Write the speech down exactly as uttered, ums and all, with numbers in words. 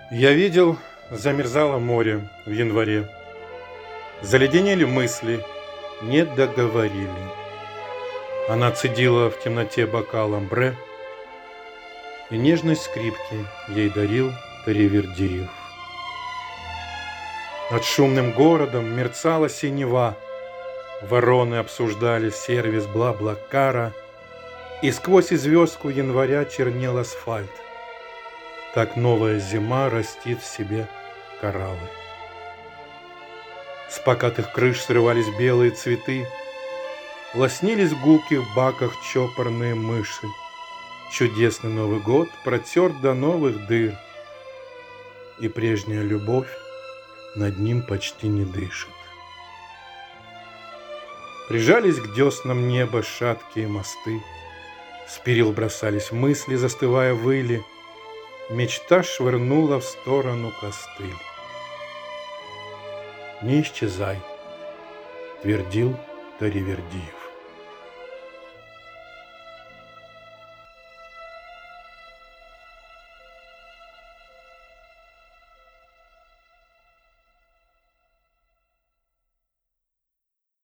Я видел, замерзало море в январе. Заледенели мысли, не договорили. Она цедила в темноте бокал амбре, и нежность скрипки ей дарил Таривердиев. Над шумным городом мерцала синева, вороны обсуждали сервис Бла-Блакара, и сквозь известку января чернел асфальт. Так новая зима растит в себе кораллы. С покатых крыш срывались белые цветы, лоснились в гулких баках чопорные мыши. Чудесный Новый год протер до новых дыр, и прежняя любовь над ним почти не дышит. Прижались к деснам неба шаткие мосты, с перил бросались мысли, застывая выли. Мечта швырнула в сторону костыль. «Не исчезай», — твердил Таривердиев.